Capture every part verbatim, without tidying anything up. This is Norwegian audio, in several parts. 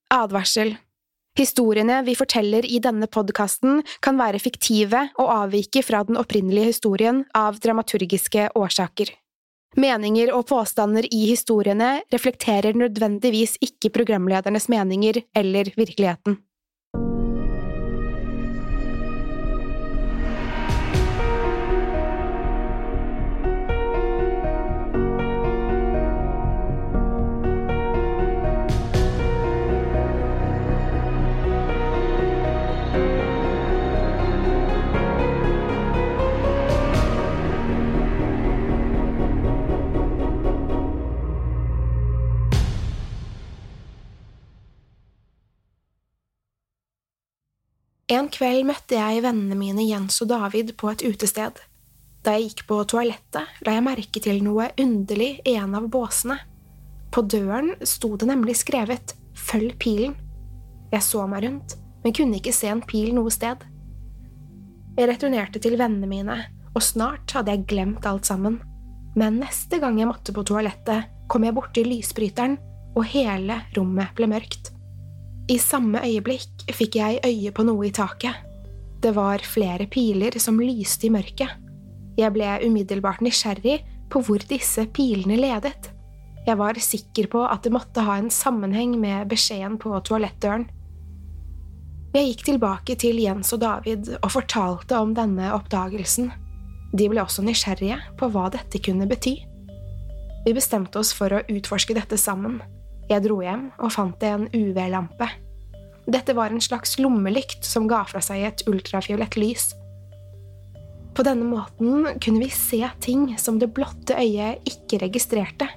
Advarsel. Historiene vi forteller i denne podcasten kan være fiktive og avvike fra den opprinnelige historien av dramaturgiske årsaker. Meninger og påstander i historiene reflekterer nødvendigvis ikke programledernes meninger eller virkeligheten. En kveld møtte jeg vennene mine Jens og David på et utested. Da jeg gikk på toalettet, la jeg merke til noe underlig i en av båsene. På døren sto det nemlig skrevet «Følg pilen». Jeg så meg rundt, men kunne ikke se en pil noe sted. Jeg returnerte til vennene mine, og snart hadde jeg glemt alt sammen. Men neste gang jeg måtte på toalettet, kom jeg bort til lysbryteren, og hele rommet ble mørkt. I samme øyeblikk fikk jeg øye på noe i taket. Det var flere piler som lyste i mørket. Jeg ble umiddelbart nysgjerrig på hvor disse pilene ledet. Jeg var sikker på at det måtte ha en sammenheng med beskjeden på toalettdøren. Jeg gikk tilbake til Jens og David og fortalte om denne oppdagelsen. De ble også nysgjerrige på hva dette kunne bety. Vi bestemte oss for å utforske dette sammen. Jeg dro hjem og fant en U V-lampe. Dette var en slags lommelykt som ga fra seg et ultrafiolett lys. På denne måten kunne vi se ting som det blotte øyet ikke registrerte.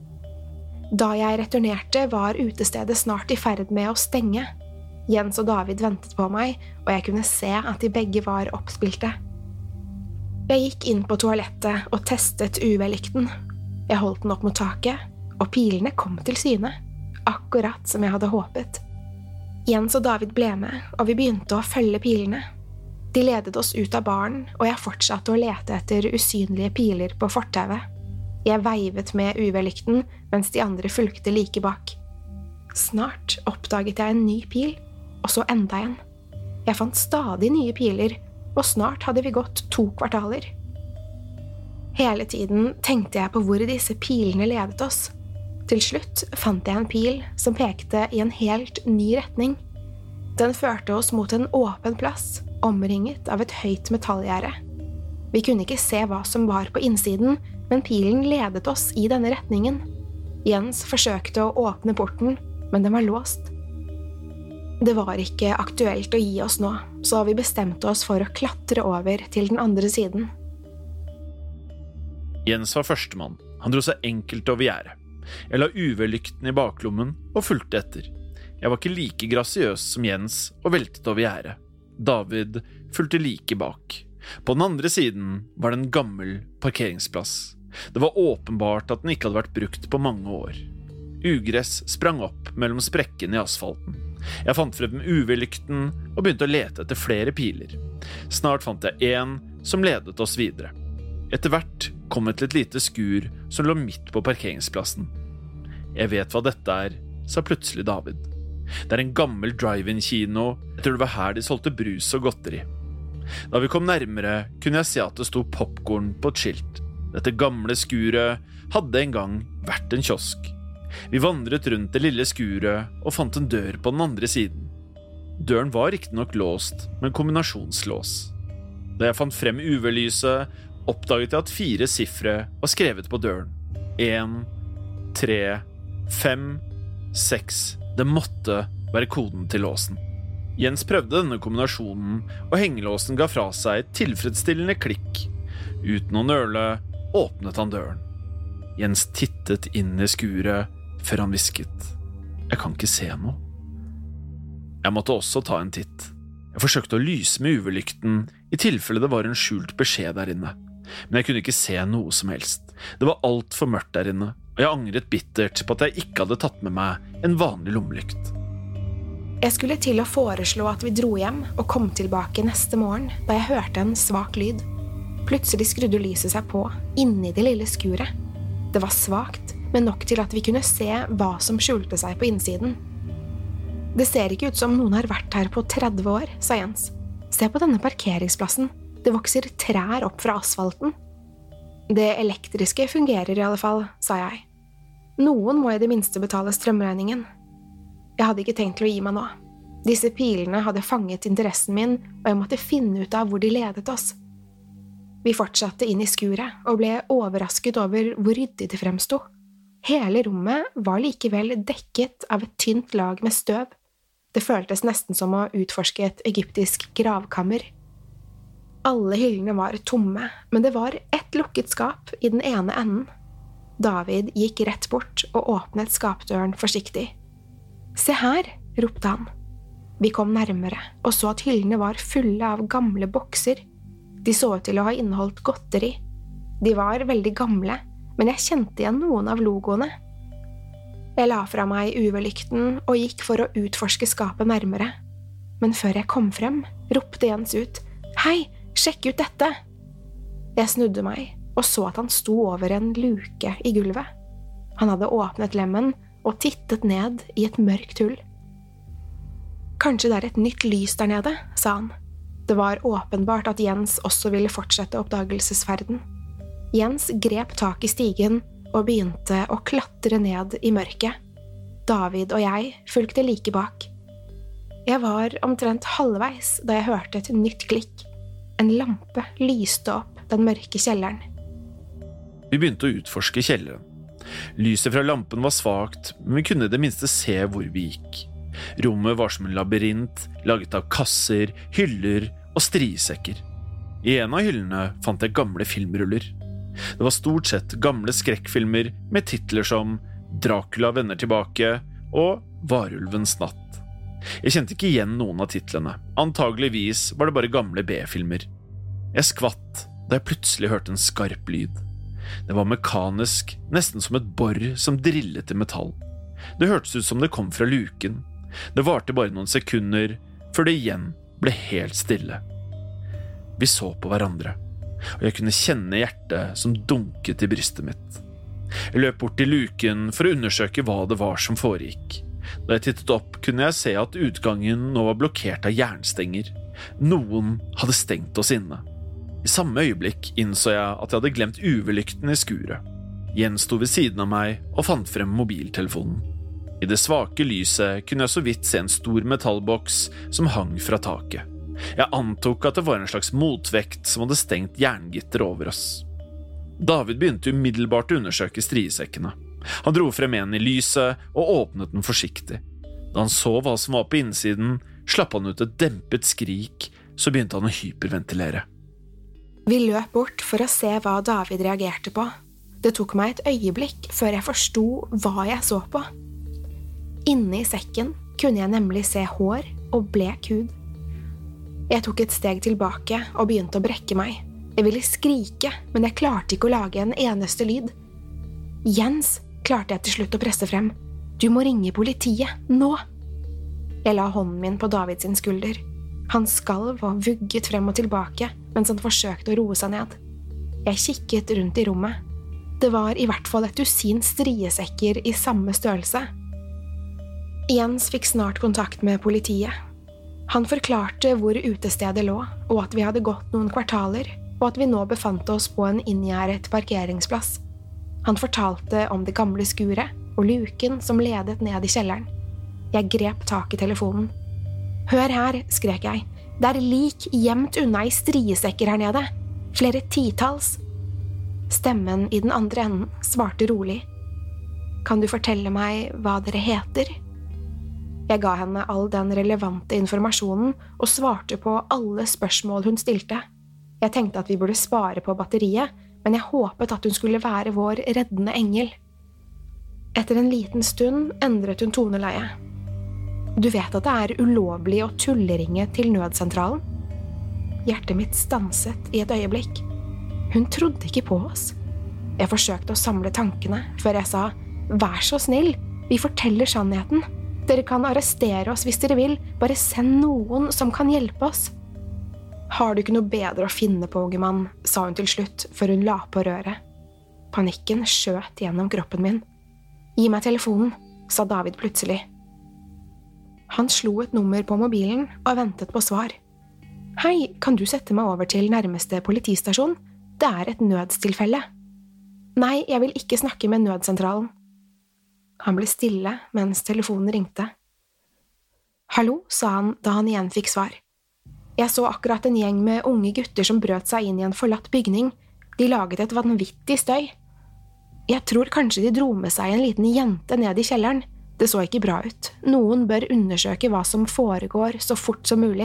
Da jeg returnerte, var utestedet snart i ferd med å stenge. Jens og David ventet på meg, og jeg kunne se at de begge var oppspilte. Jeg gikk inn på toalettet og testet U V-lykten. Jeg holdt den opp mot taket, og pilene kom til syne, akkurat som jeg hadde håpet. Jens og David ble med, og vi begynte å følge pilene. De ledet oss ut av baren, og jeg fortsatte å lete etter usynlige piler på fortauet. Jeg veivet med U V-lykten, mens de andre fulgte like bak. Snart oppdaget jeg en ny pil, og så enda en. Jeg fant stadig nye piler, og snart hadde vi gått to kvartaler. Hele tiden tenkte jeg på hvor disse pilene ledet oss. Til slutt fant jeg en pil som pekte i en helt ny retning. Den førte oss mot en åpen plass, omringet av et høyt metallgjerde. Vi kunne ikke se hva som var på innsiden, men pilen ledet oss i denne retningen. Jens forsøkte å åpne porten, men den var låst. Det var ikke aktuelt å gi oss nå, så vi bestemte oss for å klatre over til den andre siden. Jens var førstemann. Han dro seg enkelt over gjerdet. Jeg la U V-lykten i baklommen og fulgte etter. Jeg var ikke like grasiøs som Jens og veltet over gjerdet. David fulgte like bak. På den andre siden var det en gammel parkeringsplass. Det var åpenbart at den ikke hadde vært brukt på mange år. Ugress sprang opp mellom sprekkene i asfalten. Jeg fant frem U V-lykten og begynte å lete etter flere piler. Snart fant jeg en som ledet oss videre. Etter hvert kom jeg til et lite skur som lå midt på parkeringsplassen. Jeg vet hva dette er, sa plutselig David. Det er en gammel drive-in-kino. Jeg tror det var her de solgte brus og godteri. Da vi kom nærmere, kunne jeg se at det sto popcorn på et skilt. Dette gamle skuret hadde en gang vært en kiosk. Vi vandret rundt det lille skuret og fant en dør på den andre siden. Døren var ikke nok låst, men kombinasjonslås. Da jeg fant frem U V-lyset, oppdaget jeg at fire siffre var skrevet på døren. En, tre, fem, seks. Det måtte være koden til låsen. Jens prøvde denne kombinasjonen, og hengelåsen ga fra seg et tilfredsstillende klikk. Uten å nøle åpnet han døren. Jens tittet inn i skuret før han hvisket. Jeg kan ikke se noe. Jeg måtte også ta en titt. Jeg forsøkte å lyse med U V-lykten i tilfelle det var en skjult beskjed der inne. Men jeg kunne ikke se noe som helst. Det var alt for mørkt der inne, og jeg angret bittert på at jeg ikke hadde tatt med meg en vanlig lommelykt. Jeg skulle til å foreslå at vi dro hjem og kom tilbake neste morgen da jeg hørte en svak lyd. Plutselig skrudde lyset seg på inni det lille skuret. Det var svakt, men nok til at vi kunne se hva som skjulte seg på innsiden. Det ser ikke ut som noen har vært her på tretti år, sa Jens. Se på denne parkeringsplassen. Det vokser trær opp fra asfalten. Det elektriske fungerer i alle fall, sa jeg. Noen må i det minste betale strømregningen. Jeg hadde ikke tenkt til å gi meg nå. Disse pilene hadde fanget interessen min, og jeg måtte finne ut av hvor de ledet oss. Vi fortsatte inn i skuret, og ble overrasket over hvor ryddig det fremsto. Hele rommet var likevel dekket av et tynt lag med støv. Det føltes nesten som å utforske et egyptisk gravkammer. Alle hyllene var tomme, men det var ett lukket skap i den ene enden. David gikk rett bort og åpnet skapdøren forsiktig. «Se her!» ropte han. Vi kom nærmere og så at hyllene var fulle av gamle bokser. De så ut til å ha inneholdt godteri. De var veldig gamle, men jeg kjente igjen noen av logoene. Jeg la fra meg U V-lykten og gikk for å utforske skapet nærmere. Men før jeg kom frem, ropte Jens ut, «Hei, sjekk ut dette!» Jeg snudde meg og så at han sto over en luke i gulvet. Han hadde åpnet lemmen og tittet ned i et mørkt hull. «Kanskje det er et nytt lys der nede», sa han. Det var åpenbart at Jens også ville fortsette oppdagelsesferden. Jens grep tak i stigen og begynte å klatre ned i mørket. David og jeg fulgte like bak. Jeg var omtrent halvveis da jeg hørte et nytt klikk. En lampe lyste opp den mørke kjelleren. Vi begynte å utforske kjelleren. Lyset fra lampen var svagt, men vi kunne i det minste se hvor vi gikk. Rommet var som en labyrint, laget av kasser, hyller og striesekker. I en av hyllene fant jeg gamle filmruller. Det var stort sett gamle skrekkfilmer med titler som Dracula vender tilbake og Varulvens natt. Jeg kjente ikke igjen noen av titlene. Antageligvis var det bare gamle B-filmer. Jeg skvatt da jeg plutselig hørte en skarp lyd. Det var mekanisk, nesten som et borr som drillet i metall. Det hørtes ut som det kom fra luken. Det varte bare noen sekunder, før det igjen ble helt stille. Vi så på hverandre, og jeg kunne kjenne hjertet som dunket i brystet mitt. Jeg løp bort til luken for å undersøke hva det var som foregikk. Da jeg tittet opp, kunne jeg se at utgangen nå var blokkert av jernstenger. Noen hadde stengt oss inne. I samme øyeblikk innså jeg at jeg hadde glemt U V-lykten i skuret. Jens sto ved siden av meg og fant frem mobiltelefonen. I det svake lyset kunne jeg så vidt se en stor metallboks som hang fra taket. Jeg antok at det var en slags motvekt som hadde stengt jerngitter over oss. David begynte umiddelbart å undersøke striesekkene. Han dro frem en i lyset og åpnet den forsiktig. Da han så hva som var på innsiden, slapp han ut et dempet skrik, så begynte han å hyperventilere. Vi løp bort for å se hva David reagerte på. Det tok meg et øyeblikk før jeg forstod hva jeg så på. Inne i sekken kunne jeg nemlig se hår og blek hud. Jeg tok et steg tilbake og begynte å brekke meg. Jeg ville skrike, men jeg klarte ikke å lage en eneste lyd. Jens, klarte jeg til slutt å presse frem. Du må ringe politiet, nå! Jeg la hånden min på Davids skulder. Han skalv og vugget frem og tilbake, mens han forsøkte å roe seg ned. Jeg kikket rundt i rommet. Det var i hvert fall et dusin striesekker i samme størrelse. Jens fikk snart kontakt med politiet. Han forklarte hvor utestedet lå, og at vi hadde gått noen kvartaler, og at vi nå befant oss på en inngjerdet parkeringsplass. Han fortalte om det gamle skuret og luken som ledet ned i kjelleren. Jeg grep tak i telefonen. «Hør her», skrek jeg. «Det er lik gjemt unna i striesekker her nede. Flere titalls.» Stemmen i den andre enden svarte rolig. «Kan du fortelle meg hva dere heter?» Jeg ga henne all den relevante informasjonen og svarte på alle spørsmål hun stilte. Jeg tenkte at vi burde spare på batteriet, men jeg håpet at hun skulle være vår reddende engel. Etter en liten stund endret hun toneleie. «Du vet at det er ulovlig å tulleringe til nødsentralen?» Hjertet mitt stanset i et øyeblikk. Hun trodde ikke på oss. Jeg forsøkte å samle tankene før jeg sa, «Vær så snill, vi forteller sannheten. Dere kan arrestere oss hvis dere vil, bare send noen som kan hjelpe oss.» «Har du ikke noe bedre å finne på, unge mann?» sa hun til slutt, før hun la på røret. Panikken skjøt gjennom kroppen min. «Gi meg telefonen», sa David plutselig. Han slo et nummer på mobilen og ventet på svar. Hei, kan du sette meg over til nærmeste politistasjon? Det er et nødstilfelle. Nei, jeg vil ikke snakke med nødsentralen. Han ble stille mens telefonen ringte. Hallo, sa han da han igjen fikk svar. Jeg så akkurat en gjeng med unge gutter som brøt seg inn i en forlatt bygning. De laget et vanvittig støy. Jeg tror kanskje de dro med seg en liten jente ned i kjelleren. Det så ikke bra ut. Noen bør undersøke hva som foregår så fort som mulig.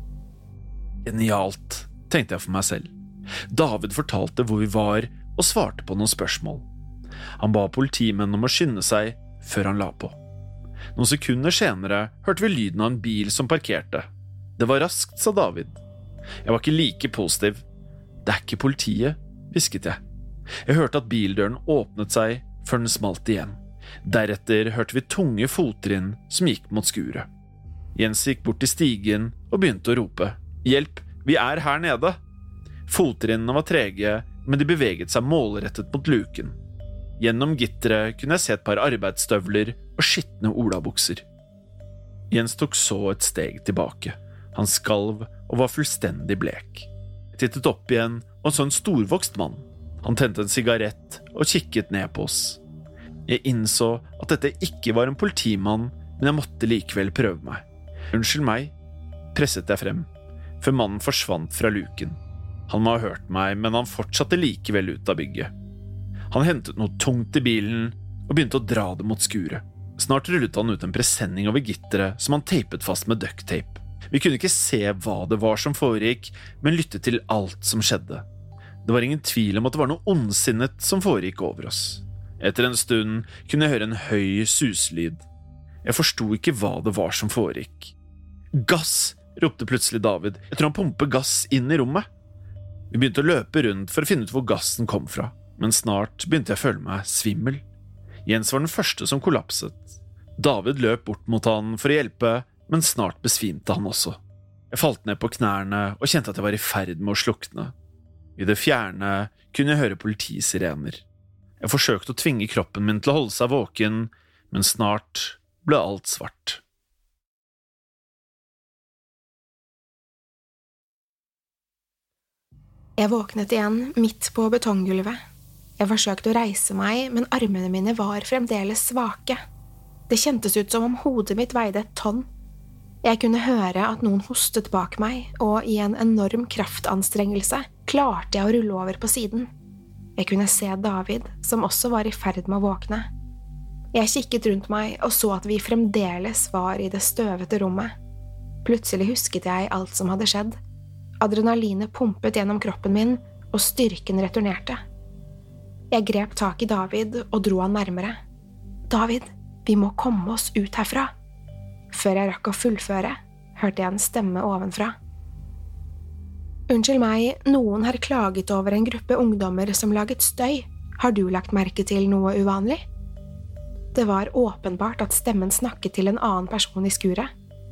Genialt, tenkte jeg for meg selv. David fortalte hvor vi var og svarte på noen spørsmål. Han ba politimenn om å skynde seg før han la på. Noen sekunder senere hørte vi lyden av en bil som parkerte. Det var raskt, sa David. Jeg var ikke like positiv. Det er ikke politiet, hvisket jeg. Jeg hørte at bildøren åpnet seg før den smalt igjen. Deretter hørte vi tunge fottrinn som gikk mot skuret. Jens gikk bort til stigen og begynte å rope. Hjelp, vi er her nede! Fottrinnene var trege, men de beveget seg målrettet mot luken. Gjennom gitteret kunne jeg se et par arbeidsstøvler og skitne olabukser. Jens tok så et steg tilbake. Han skalv og var fullstendig blek. Jeg tittet opp igjen og så en storvokst mann. Han tente en sigarett og kikket ned på oss. Jeg innså at dette ikke var en politimann, men jeg måtte likevel prøve meg. Unnskyld meg, presset jeg frem, før mannen forsvant fra luken. Han må ha hørt meg, men han fortsatte likevel ut av bygget. Han hentet noe tungt i bilen og begynte å dra det mot skuret. Snart rullet han ut en presenning over gitteret som han teipet fast med duct-tape. Vi kunne ikke se hva det var som foregikk, men lyttet til alt som skjedde. Det var ingen tvil om at det var noe ondsinnet som foregikk over oss. Etter en stund kunne jeg høre en høy suslyd. Jeg forstod ikke hva det var som foregikk. Gass, ropte plutselig David. Jeg tror han pumper gass inn i rommet. Vi begynte å løpe rundt for å finne ut hvor gassen kom fra, men snart begynte jeg å føle meg svimmel. Jens var den første som kollapset. David løp bort mot han for å hjelpe, men snart besvimte han også. Jeg falt ned på knærne og kjente at jeg var i ferd med å slukne. I det fjerne kunne jeg høre politisirener. Jeg forsøkte å tvinge kroppen min til å holde seg våken, men snart ble alt svart. Jeg våknet igjen midt på betonggulvet. Jeg forsøkte å reise meg, men armene mine var fremdeles svake. Det kjentes ut som om hodet mitt veide et tonn. Jeg kunne høre at noen hostet bak meg, og i en enorm kraftanstrengelse klarte jeg å rulle over på siden. Jeg kunne se David, som også var i ferd med å våkne. Jeg kikket rundt meg og så at vi fremdeles var i det støvete rommet. Plutselig husket jeg alt som hadde skjedd. Adrenalinet pumpet gjennom kroppen min, og styrken returnerte. Jeg grep tak i David og dro han nærmere. David, vi må komme oss ut herfra. Før jeg rakk å fullføre, hørte jeg en stemme ovenfra. Unnskyld meg, noen har klaget over en gruppe ungdommer som laget støy. Har du lagt merke til noe uvanlig? Det var åpenbart at stemmen snakket til en annen person i skuret.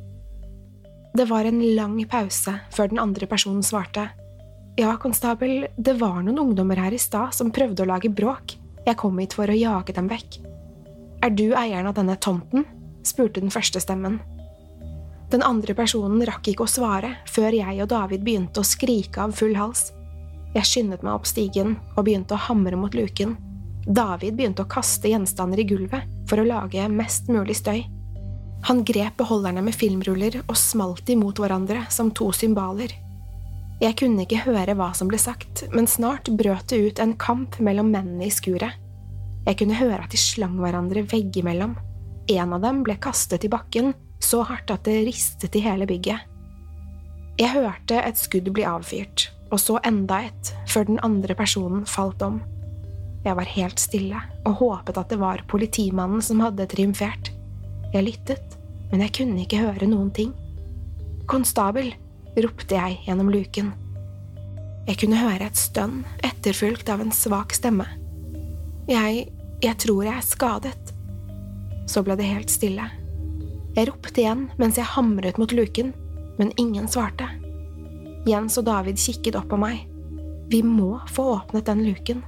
Det var en lang pause før den andre personen svarte. Ja, konstabel, det var noen ungdommer her i stad som prøvde å lage bråk. Jeg kom hit for å jage dem vekk. Er du eieren av denne tomten? Spurte den første stemmen. Den andre personen rakk ikke å svare før jeg og David begynte å skrike av full hals. Jeg skyndet meg opp stigen og begynte å hamre mot luken. David begynte å kaste gjenstander i gulvet for å lage mest mulig støy. Han grep beholderne med filmruller og smalt de mot hverandre som to symboler. Jeg kunne ikke høre hva som ble sagt, men snart brøt det ut en kamp mellom mennene i skuret. Jeg kunne høre at de slang hverandre veggimellom. En av dem ble kastet i bakken, så hardt at det ristet i hele bygget. Jeg hørte et skudd bli avfyrt, og så enda et, før den andre personen falt om. Jeg var helt stille, og håpet at det var politimannen som hadde triumfert. Jeg lyttet, men jeg kunne ikke høre noen ting. «Konstabel!» ropte jeg gjennom luken. Jeg kunne høre et stønn, etterfulgt av en svak stemme. Jeg, jeg tror jeg er skadet. Så ble det helt stille. Jeg ropte igjen mens jeg hamret mot luken, men ingen svarte. Jens og David kikket opp på meg. Vi må få åpnet den luken.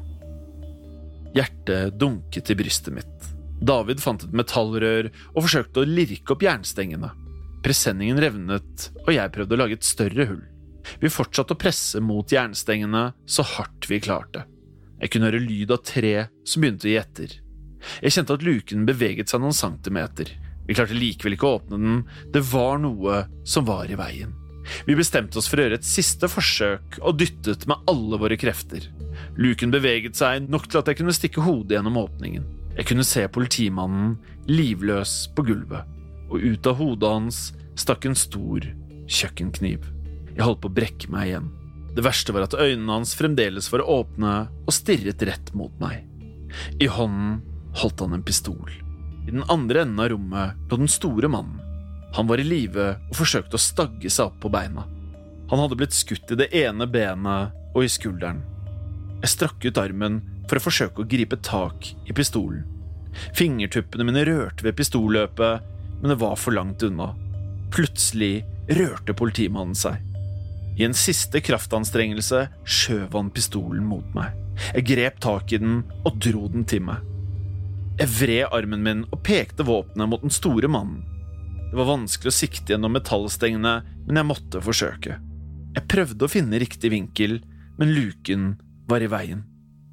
Hjertet dunket i brystet mitt. David fant et metallrør og forsøkte å lirke opp jernstengene. Presenningen revnet, og jeg prøvde å lage et større hull. Vi fortsatte å presse mot jernstengene så hardt vi klarte. Jeg kunne høre lyd av tre som begynte å gi etter. Jeg kjente at luken beveget seg noen centimeter. Vi klarte likevel ikke å åpne den, det var noe som var i veien. Vi bestemte oss for å gjøre et siste forsøk og dyttet med alle våre krefter. Luken beveget seg nok til at jeg kunne stikke hodet gjennom åpningen. Jeg kunne se politimannen livløs på gulvet, og ut av hodet hans stakk en stor kjøkkenkniv. Jeg holdt på å brekke meg igjen. Det verste var at øynene hans fremdeles var åpne og stirret rett mot meg. I hånden holdt han en pistol. I den andre enden av rommet lå den store mannen. Han var i live og forsøkte å stagge seg opp på beina. Han hadde blitt skutt i det ene benet og i skulderen. Jeg strakk ut armen for å forsøke å gripe tak i pistolen. Fingertuppene mine rørte ved pistolløpet, men det var for langt unna. Plutselig rørte politimannen seg. I en siste kraftanstrengelse skjøv han pistolen mot meg. Jeg grep tak i den og dro den til meg. Jeg vred armen min og pekte våpenet mot den store mannen. Det var vanskelig å sikte gjennom metallstengene, men jeg måtte forsøke. Jeg prøvde å finne riktig vinkel, men luken var i veien.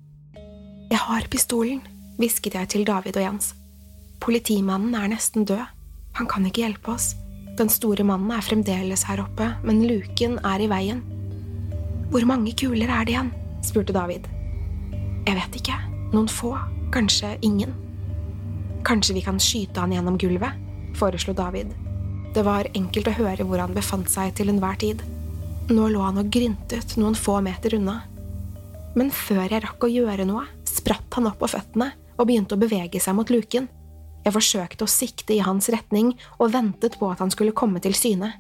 Jeg har pistolen, hvisket jeg til David og Jens. Politimannen er nesten død. Han kan ikke hjelpe oss. Den store mannen er fremdeles her oppe, men luken er i veien. Hvor mange kuler er det igjen? Spurte David. Jeg vet ikke. Noen få. Kanskje ingen. Kanskje vi kan skyte han gjennom gulvet? Foreslo David. Det var enkelt å høre hvor han befant seg til enhver tid. Nå lå han og gryntet noen få meter unna. Men før jeg rakk å gjøre noe, spratt han opp på føttene og begynte å bevege seg mot luken. Jeg forsøkte å sikte i hans retning og ventet på at han skulle komme til syne.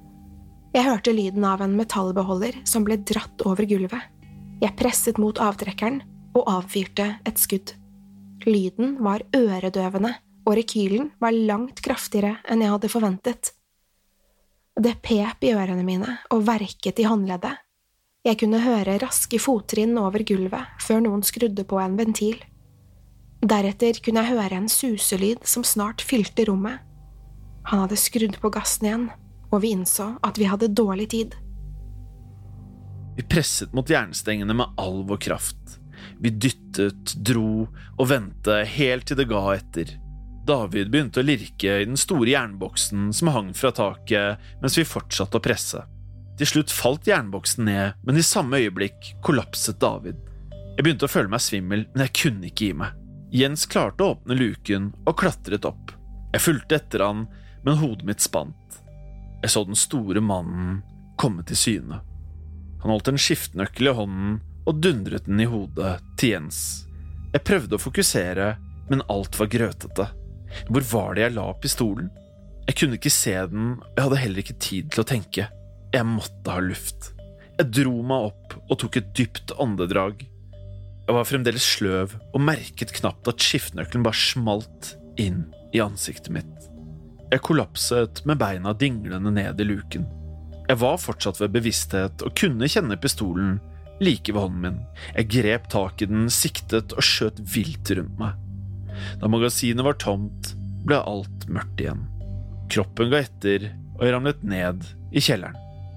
Jeg hørte lyden av en metallbeholder som ble dratt over gulvet. Jeg presset mot avtrekkeren og avfyrte et skudd. Lyden var øredøvende, og rekylen var langt kraftigere enn jeg hadde forventet. Det pep i ørene mine og verket i håndleddet. Jeg kunne høre raske fottrinn over gulvet før noen skrudde på en ventil. Deretter kunne jeg høre en suselyd som snart fylte rommet. Han hadde skrudd på gassen igjen, og vi innså at vi hadde dårlig tid. Vi presset mot jernstengene med all vår kraft. Vi dyttet, dro og ventet helt til det ga etter. David begynte å lirke i den store jernboksen som hang fra taket mens vi fortsatte å presse. Til slutt falt jernboksen ned, men i samme øyeblikk kollapset David. Jeg begynte å føle meg svimmel, men jeg kunne ikke gi meg. Jens klarte å åpne luken og klatret opp. Jeg fulgte etter han, men hodet mitt spant. Jeg så den store mannen komme til syne. Han holdt en skiftenøkkel i hånden og dundret den i hodet til Jens. Jeg prøvde å fokusere, men alt var grøtete. Hvor var det jeg la pistolen? Jeg kunne ikke se den, og jeg hadde heller ikke tid til å tenke. Jeg måtte ha luft. Jeg dro meg opp og tok et dypt åndedrag. Jeg var fremdeles sløv og merket knapt at skiftenøkkelen bare smalt inn i ansiktet mitt. Jeg kollapset med beina dinglende ned i luken. Jeg var fortsatt ved bevissthet og kunne kjenne pistolen like ved hånden min. Jeg grep tak i den, siktet og skjøt vilt rundt meg. Da magasinet var tomt, ble alt mørkt igjen. Kroppen ga etter, og jeg ramlet ned i kjelleren.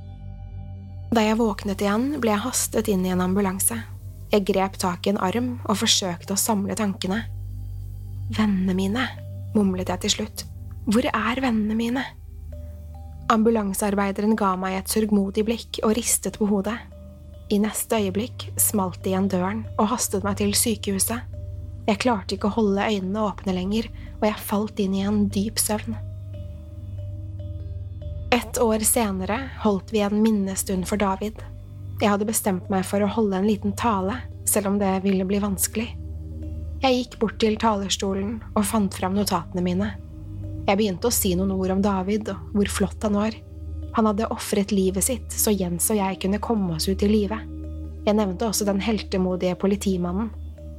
Da jeg våknet igjen, ble jeg hastet inn i en ambulanse. Jeg grep tak i en arm og forsøkte å samle tankene. Vennene mine, mumlet jeg til slutt. Hvor er vennene mine? Ambulansearbeideren ga meg et sørgmodig blikk og ristet på hodet. I neste øyeblikk smalt det igjen døren og hastet meg til sykehuset. Jeg klarte ikke å holde øynene åpne lenger, og jeg falt inn i en dyp søvn. Et år senere holdt vi en minnestund for David. Jeg hadde bestemt meg for å holde en liten tale, selv om det ville bli vanskelig. Jeg gikk bort til talerstolen og fant fram notatene mine. Jeg begynte å si noen ord om David og hvor flott han var. Han hadde offret livet sitt, så Jens og jeg kunne komme oss ut i livet. Jeg nevnte også den heltemodige politimannen.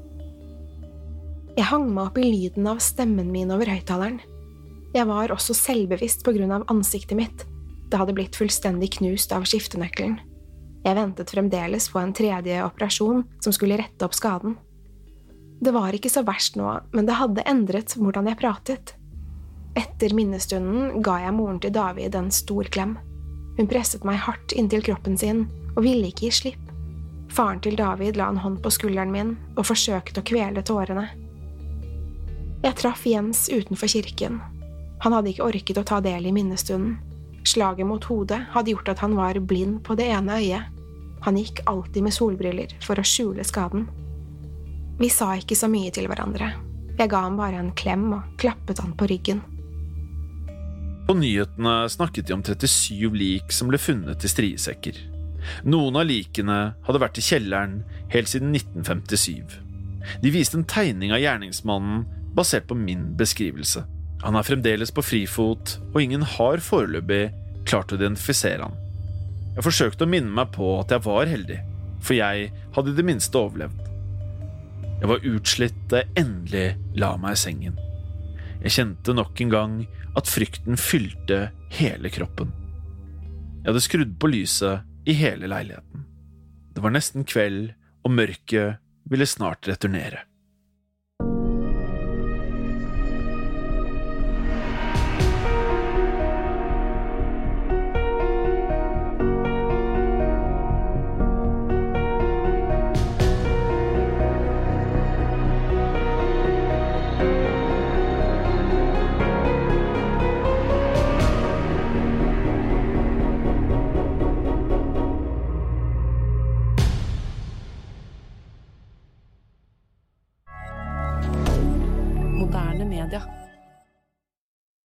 Jeg hang meg opp i lyden av stemmen min over høyttaleren. Jeg var også selvbevisst på grunn av ansiktet mitt. Det hadde blitt fullstendig knust av skiftenøkkelen. Jeg ventet fremdeles på en tredje operasjon som skulle rette opp skaden. Det var ikke så verst nå, men det hadde endret hvordan jeg pratet. Etter minnestunden ga jeg moren til David en stor klem. Hun presset meg hardt inntil kroppen sin og ville ikke gi slipp. Faren til David la en hånd på skulderen min og forsøkte å kvele tårene. Jeg traff Jens utenfor kirken. Han hadde ikke orket å ta del i minnestunden. Slaget mot hodet hadde gjort at han var blind på det ene øyet. Han gikk alltid med solbriller for å skjule skaden. Vi sa ikke så mye til hverandre. Jeg ga ham bare en klem og klappet han på ryggen. På nyhetene snakket de om trettisju lik som ble funnet i striesekker. Noen av likene hadde vært i kjelleren helt siden nitten femtisju. De viste en tegning av gjerningsmannen basert på min beskrivelse. Han er fremdeles på frifot, og ingen har foreløpig klart å identifisere han. Jeg forsøkte å minne meg på at jeg var heldig, for jeg hadde i det minste overlevd. Jeg var utslitt da jeg endelig la meg i sengen. Jeg kjente nok en gang at frykten fylte hele kroppen. Jeg hadde skrudd på lyset i hele leiligheten. Det var nesten kveld, og mørket ville snart returnere.